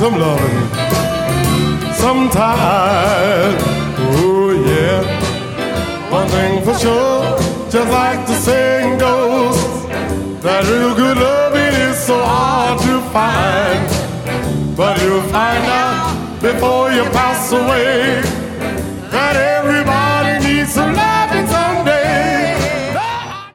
some loving sometime. Oh yeah, one thing for sure, just like the saying goes, that real good loving is so hard to find. But you'll find out before you pass away.